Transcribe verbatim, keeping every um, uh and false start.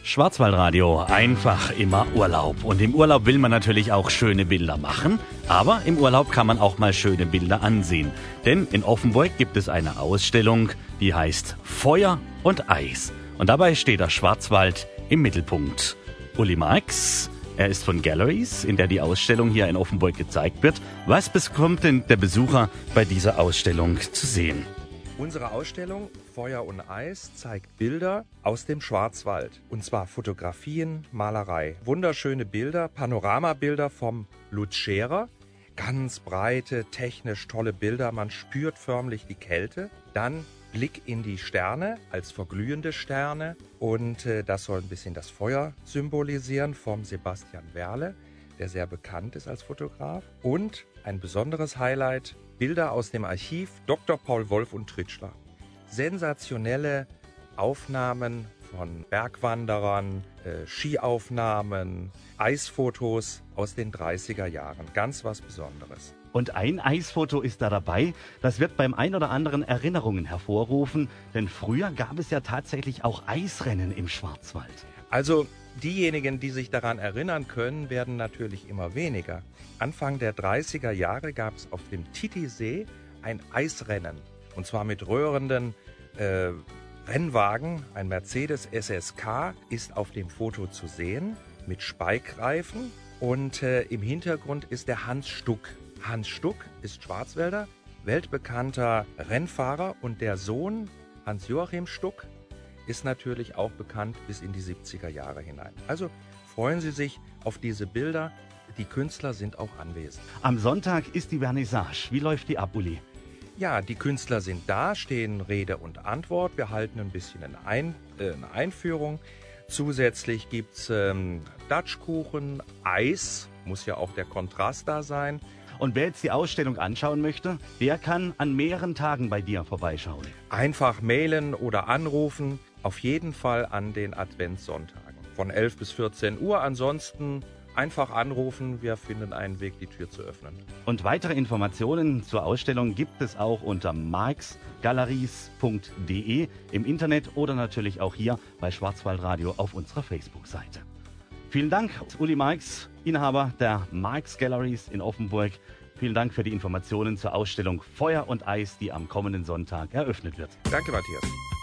Schwarzwaldradio, einfach immer Urlaub. Und im Urlaub will man natürlich auch schöne Bilder machen, aber im Urlaub kann man auch mal schöne Bilder ansehen. Denn in Offenburg gibt es eine Ausstellung, die heißt Feuer und Eis. Und dabei steht der Schwarzwald im Mittelpunkt. Uli Marx, er ist von Galleries, in der die Ausstellung hier in Offenburg gezeigt wird. Was bekommt denn der Besucher bei dieser Ausstellung zu sehen? Unsere Ausstellung Feuer und Eis zeigt Bilder aus dem Schwarzwald. Und zwar Fotografien, Malerei. Wunderschöne Bilder, Panoramabilder vom Lutz Scherer. Ganz breite, technisch tolle Bilder. Man spürt förmlich die Kälte. Dann Blick in die Sterne als verglühende Sterne. Und äh, das soll ein bisschen das Feuer symbolisieren vom Sebastian Werle, der sehr bekannt ist als Fotograf. Und ein besonderes Highlight: Bilder aus dem Archiv Doktor Paul Wolf und Tritschler. Sensationelle Aufnahmen von Bergwanderern, äh, Skiaufnahmen, Eisfotos aus den dreißiger Jahren. Ganz was Besonderes. Und ein Eisfoto ist da dabei. Das wird beim ein oder anderen Erinnerungen hervorrufen. Denn früher gab es ja tatsächlich auch Eisrennen im Schwarzwald. Also diejenigen, die sich daran erinnern können, werden natürlich immer weniger. Anfang der dreißiger Jahre gab es auf dem Titisee ein Eisrennen. Und zwar mit röhrenden äh, Rennwagen. Ein Mercedes S S K ist auf dem Foto zu sehen mit Speikreifen. Und äh, im Hintergrund ist der Hans Stuck. Hans Stuck ist Schwarzwälder, weltbekannter Rennfahrer. Und der Sohn Hans-Joachim Stuck ist natürlich auch bekannt bis in die siebziger Jahre hinein. Also freuen Sie sich auf diese Bilder. Die Künstler sind auch anwesend. Am Sonntag ist die Vernissage. Wie läuft die ab, Uli? Ja, die Künstler sind da, stehen Rede und Antwort. Wir halten ein bisschen eine, Ein äh, eine Einführung. Zusätzlich gibt es ähm, Datschkuchen, Eis, muss ja auch der Kontrast da sein. Und wer jetzt die Ausstellung anschauen möchte, der kann an mehreren Tagen bei dir vorbeischauen. Einfach mailen oder anrufen, auf jeden Fall an den Adventssonntagen. Von elf bis vierzehn Uhr, ansonsten einfach anrufen, wir finden einen Weg, die Tür zu öffnen. Und weitere Informationen zur Ausstellung gibt es auch unter marx galleries punkt de im Internet oder natürlich auch hier bei Schwarzwaldradio auf unserer Facebook-Seite. Vielen Dank, Uli Marx, Inhaber der Marx Galleries in Offenburg. Vielen Dank für die Informationen zur Ausstellung Feuer und Eis, die am kommenden Sonntag eröffnet wird. Danke, Matthias.